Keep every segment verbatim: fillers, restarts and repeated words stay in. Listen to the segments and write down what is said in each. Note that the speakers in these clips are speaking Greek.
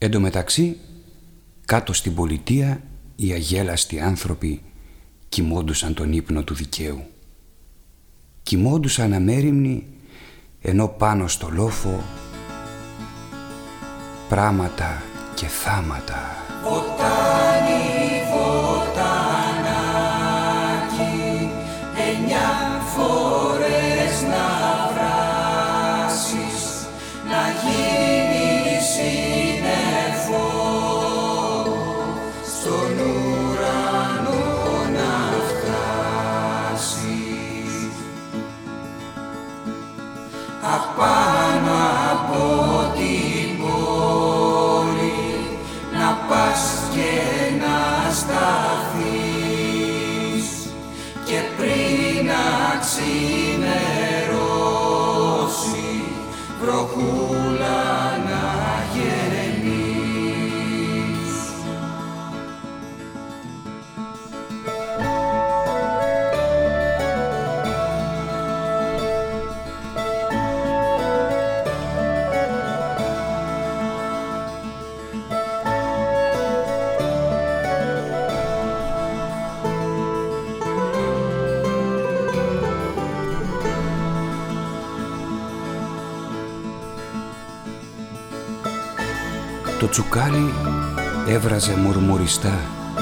Εν τω μεταξύ, κάτω στην πολιτεία οι αγέλαστοι άνθρωποι κοιμώντουσαν τον ύπνο του δικαίου. Κοιμώντουσαν αμέριμνοι, ενώ πάνω στο λόφο πράματα και θάματα. Βοτάνι, βοτανάκι, εννιά φορές να βράσεις, να γίνεις σύννεφο, στον ουρανό να φτάσεις. Απάνω από την πόλη να πας και να σταθείς, και πριν να ξημερώσει βροχούλα να γεννείς. Το τσουκάλι έβραζε μουρμουριστά,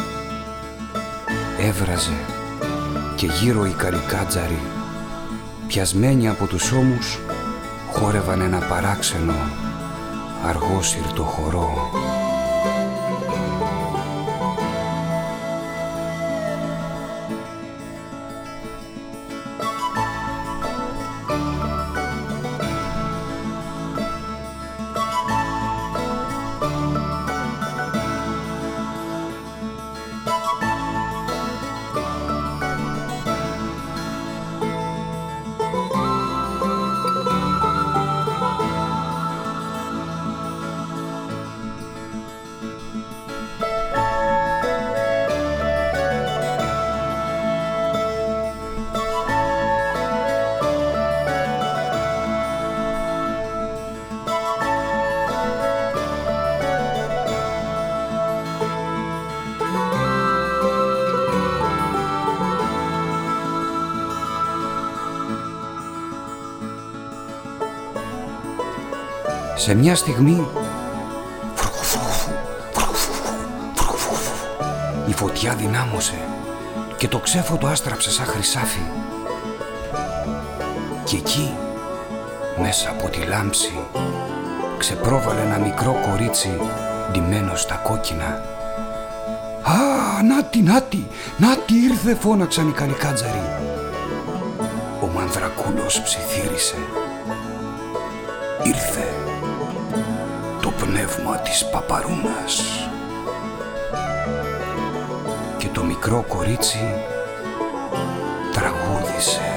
έβραζε και γύρω οι καλικάτζαροι, πιασμένοι από τους ώμους, χόρευαν ένα παράξενο αργόσυρτο χορό. Σε μια στιγμή η φωτιά δυνάμωσε και το ξέφωτο άστραψε σαν χρυσάφι. Και εκεί, μέσα από τη λάμψη, ξεπρόβαλε ένα μικρό κορίτσι ντυμένο στα κόκκινα. «Α, νάτι, νάτι, νάτι ήρθε», φώναξαν οι καλικάτζαροι. Ο Μανδρακούλος ψιθύρισε. Ήρθε το πνεύμα της παπαρούνας. Και το μικρό κορίτσι τραγούδισε.